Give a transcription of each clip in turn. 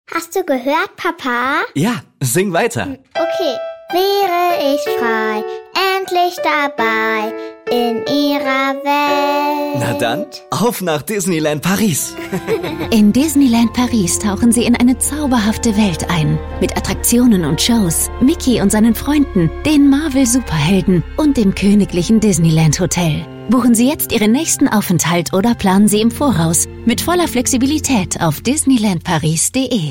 Hast du gehört, Papa? Ja, sing weiter. Okay. Wäre ich frei, endlich dabei in ihrer Welt. Na dann, auf nach Disneyland Paris. In Disneyland Paris tauchen Sie in eine zauberhafte Welt ein. Mit Attraktionen und Shows, Mickey und seinen Freunden, den Marvel-Superhelden und dem königlichen Disneyland Hotel. Buchen Sie jetzt Ihren nächsten Aufenthalt oder planen Sie im Voraus mit voller Flexibilität auf disneylandparis.de.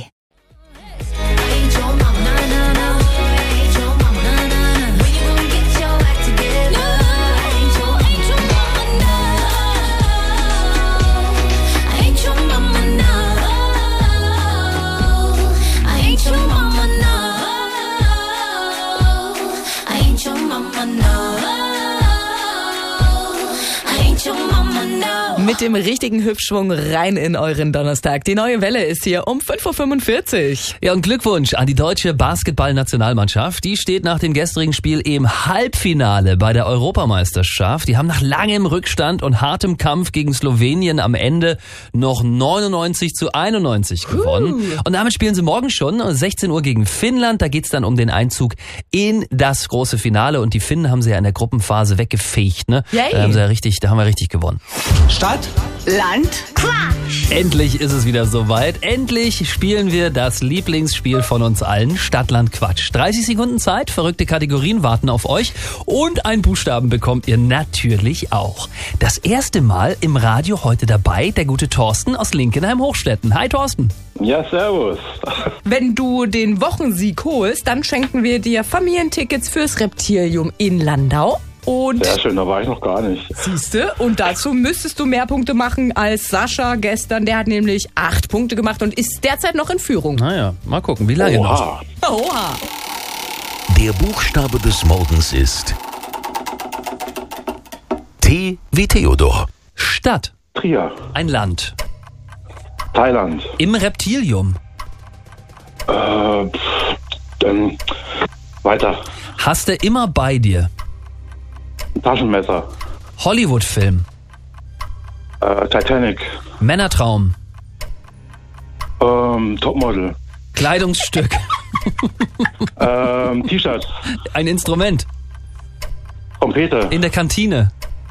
Mit dem richtigen Hüpfschwung rein in euren Donnerstag. Die neue Welle ist hier um 5.45 Uhr. Ja, und Glückwunsch an die deutsche Basketball-Nationalmannschaft. Die steht nach dem gestrigen Spiel im Halbfinale bei der Europameisterschaft. Die haben nach langem Rückstand und hartem Kampf gegen Slowenien am Ende noch 99-91 gewonnen. Und damit spielen sie morgen schon 16 Uhr gegen Finnland. Da geht's dann um den Einzug in das große Finale. Und die Finnen haben sie ja in der Gruppenphase weggefegt, ne? Yay. Da haben wir richtig gewonnen. Stadt, Land, Quatsch! Endlich ist es wieder soweit. Endlich spielen wir das Lieblingsspiel von uns allen, Stadt, Land, Quatsch. 30 Sekunden Zeit, verrückte Kategorien warten auf euch und einen Buchstaben bekommt ihr natürlich auch. Das erste Mal im Radio heute dabei, der gute Thorsten aus Linkenheim-Hochstetten. Hi Thorsten. Ja, servus. Wenn du den Wochensieg holst, dann schenken wir dir Familientickets fürs Reptilium in Landau. Und Sehr schön, da war ich noch gar nicht. siehste, und dazu müsstest du mehr Punkte machen als Sascha gestern. Der hat nämlich 8 Punkte gemacht und ist derzeit noch in Führung. Naja, mal gucken, wie lange noch. Oha. Oha. Der Buchstabe des Morgens ist T wie Theodor. Stadt, Trier, ein Land. Thailand, Im Reptilium. dann weiter. Hast du immer bei dir. Taschenmesser, Hollywood-Film. Titanic, Männertraum. Topmodel, Kleidungsstück. T-Shirt, Ein Instrument. Trompete, In der Kantine.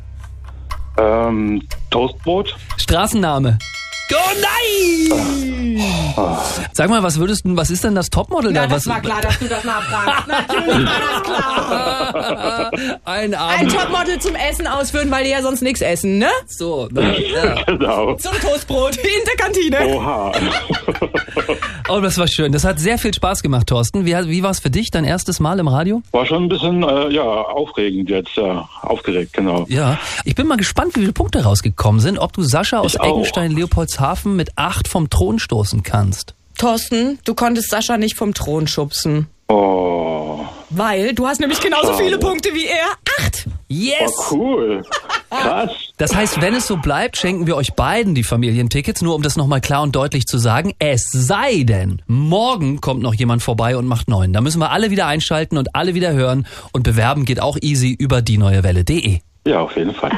Toastbrot, Straßenname. Oh nein! Sag mal, was ist denn das Topmodel da? Das war klar, dass du das nachfragst. Natürlich war das klar. Ein Ein Topmodel zum Essen ausführen, weil die ja sonst nichts essen, ne? So, ja. genau. Zum Toastbrot in der Kantine. Oha. Oh, das war schön. Das hat sehr viel Spaß gemacht, Thorsten. Wie war es für dich, dein erstes Mal im Radio? War schon ein bisschen, aufregend jetzt, ja. Aufgeregt, genau. Ja. Ich bin mal gespannt, wie viele Punkte rausgekommen sind, ob du Sascha aus Ich auch. Eggenstein-Leopoldshafen mit 8 vom Thron stoßen kannst. Thorsten, du konntest Sascha nicht vom Thron schubsen. Oh, Weil du hast nämlich genauso Schade. viele Punkte wie er. 8. Yes! cool. Krass. Das heißt, wenn es so bleibt, schenken wir euch beiden die Familientickets, nur um das nochmal klar und deutlich zu sagen. Es sei denn, morgen kommt noch jemand vorbei und macht 9. Da müssen wir alle wieder einschalten und alle wieder hören. Und bewerben geht auch easy über dieneuewelle.de. Ja, auf jeden Fall.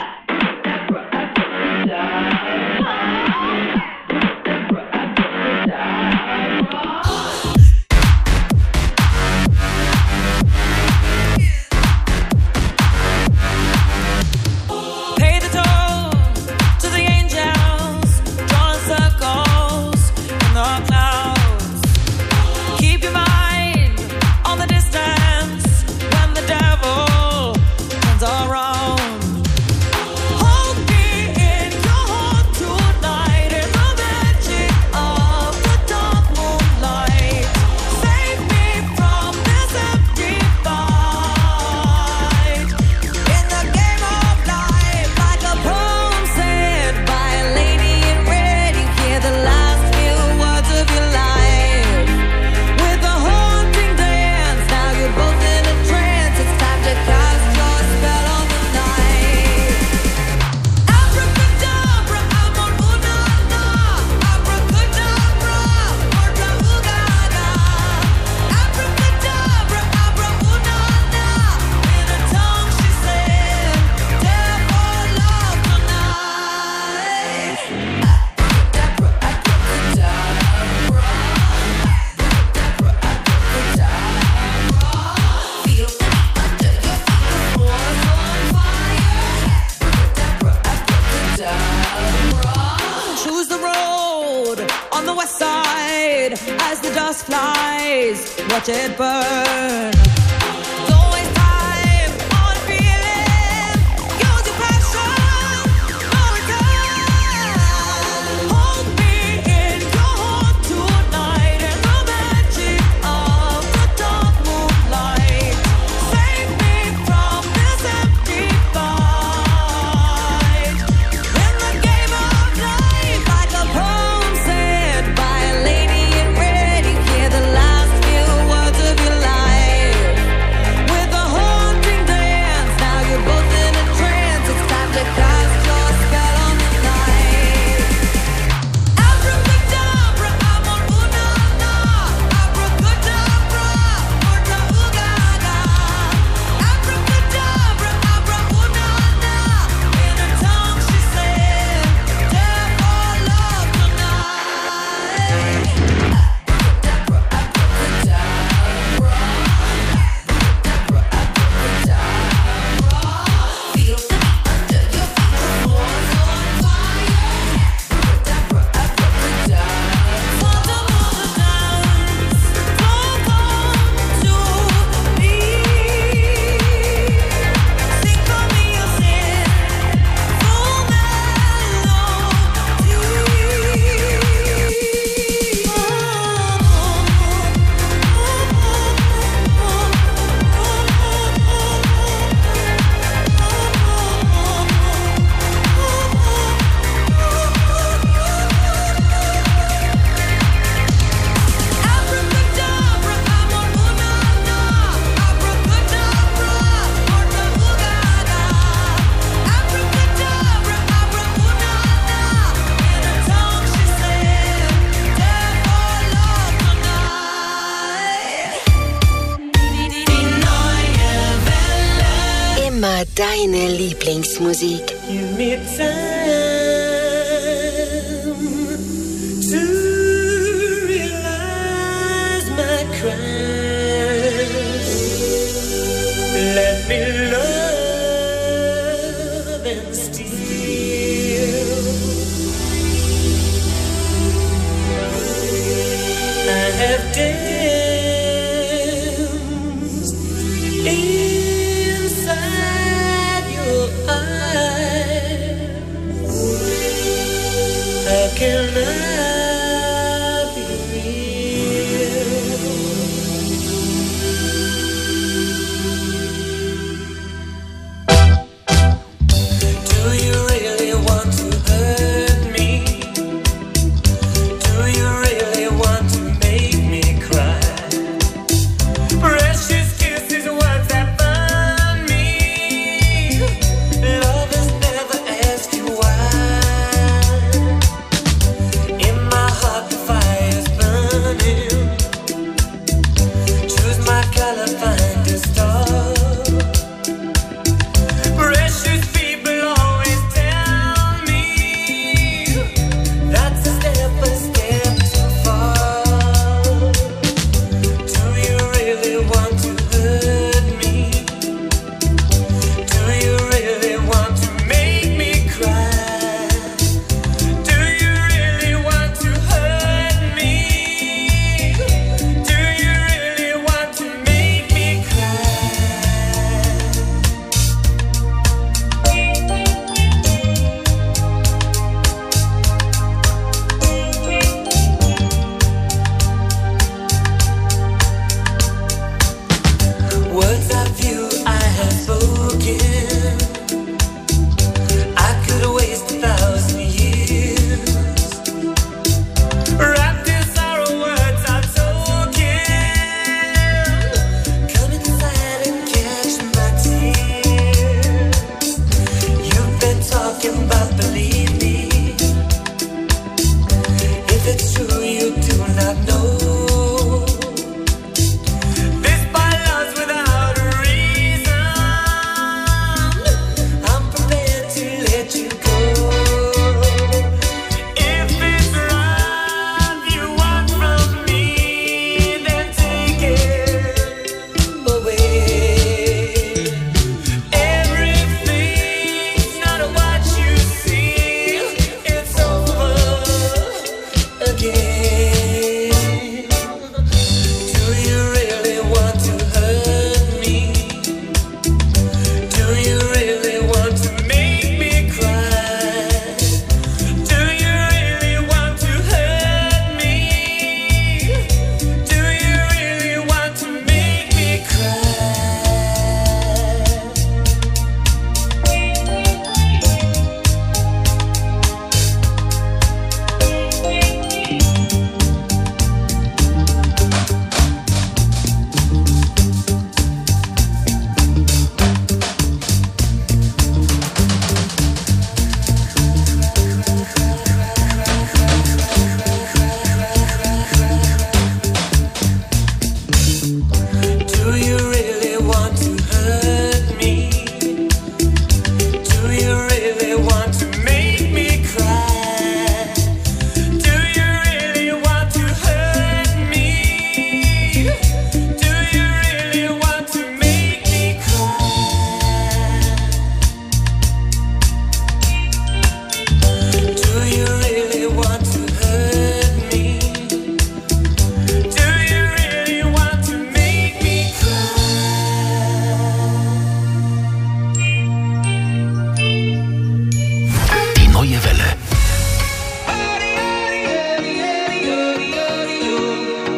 Pay the toll to the angels, drawing circles in the clouds. Keep your mind on the distance when the devil turns around. as the dust flies, watch it burn. Don't waste time on feeling, use your passion for return. Hold me in your heart tonight in the magic of the dark moonlight. Save me from this empty fight. In the game of life, like a poem said by a lady in red, you hear the last few words of your life. With a haunting dance, now you're both in a trance. It's time to cast your spell on the night. Abracadabra, amor una-na. Abracadabra, orta ugaga. Abracadabra, abra una-na. In her tongue she said, "Death or love tonight." Immer deine Lieblingsmusik. Give me time to realize my crimes. Let me love and steal. I have danced inside your eyes. How can I be real? Do you really want to hurt me? Do you really want to make me cry? Precious kisses, words that burn me. Lovers never ask you why. In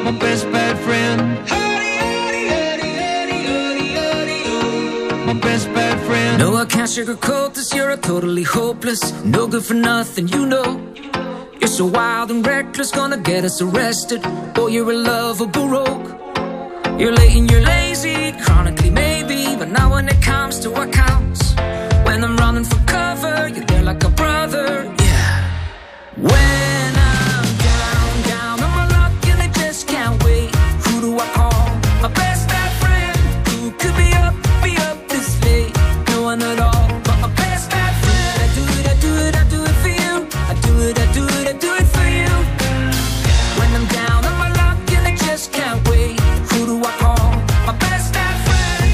my best bad friend. My best bad friend. No, I can't sugarcoat this, you're totally hopeless. No good for nothing, you know. You're so wild and reckless, gonna get us arrested. Oh, you're a lovable rogue. You're late and you're lazy, chronically maybe. But now when it comes to what counts, when I'm running for cover, you're there like a brother, yeah. When I'm down on my luck and I just can't wait. Who do I call? My best bad friend. Who could be up this late? No one at all, but my best bad friend. I do it for you. I do it for you. When I'm down on my luck and I just can't wait. Who do I call? My best bad friend.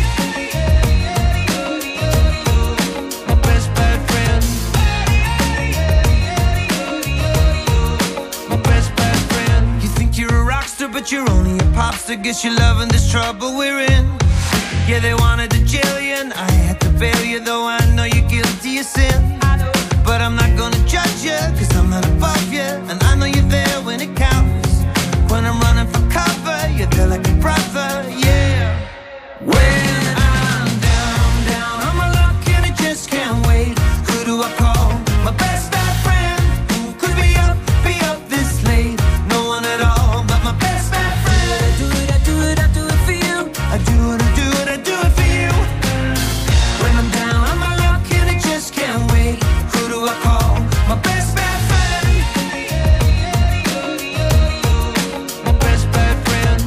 My best bad friend. My best bad friend. You think you're a rock star, but you're only a pop star. Guess you're loving this trouble we're in. Yeah, they wanted to jail you, and I had to bail you, though I know you're guilty of sin. But I'm not gonna judge you, cause I'm not above you, and I know you're there when it counts. When I'm running for cover, you're there like a brother, yeah. When I'm down on my luck and I just can't wait. Who do I call? My best bad friend. Who could be up this late? No one at all, but my best bad friend. I do it for you. I do it for you. When I'm down on my luck and I just can't wait. Who do I call? My best bad friend. My best bad friend.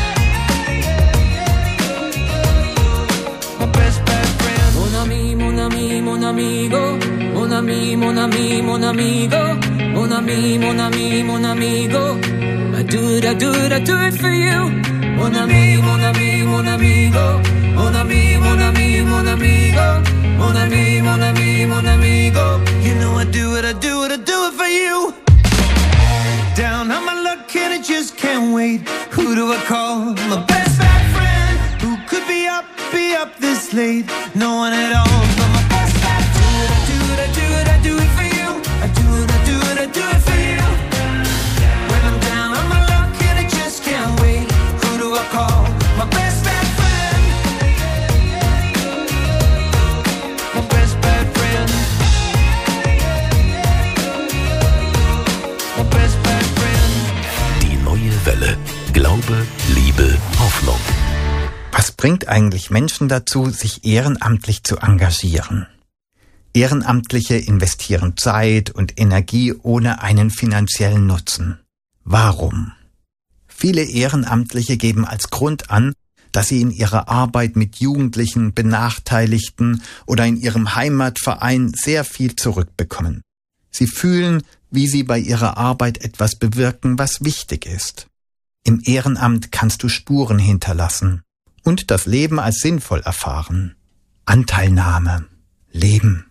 My best bad friend. Mon ami, mon ami, mon amigo. Mon ami, mon ami, mon amigo. Mon ami, mon ami, mon amigo. I do it for you. Mon ami, mon ami, mon amigo. Mon ami, mon ami, mon amigo. Mon ami, mon ami, mon amigo. You know I do it for you. Down on my luck and I just can't wait. Who do I call? My best bad friend. Who could be up this late? No one at all, but my best bad friend. I do it for you. I do it for you. When I'm down on my luck and I just can't wait. Who do I call? My best bad friend. My best bad friend. My best bad friend. Die neue Welle. Glaube, Liebe, Hoffnung. Was bringt eigentlich Menschen dazu, sich ehrenamtlich zu engagieren? Ehrenamtliche investieren Zeit und Energie ohne einen finanziellen Nutzen. Warum? Viele Ehrenamtliche geben als Grund an, dass sie in ihrer Arbeit mit Jugendlichen, Benachteiligten oder in ihrem Heimatverein sehr viel zurückbekommen. Sie fühlen, wie sie bei ihrer Arbeit etwas bewirken, was wichtig ist. Im Ehrenamt kannst du Spuren hinterlassen und das Leben als sinnvoll erfahren. Anteilnahme, Leben.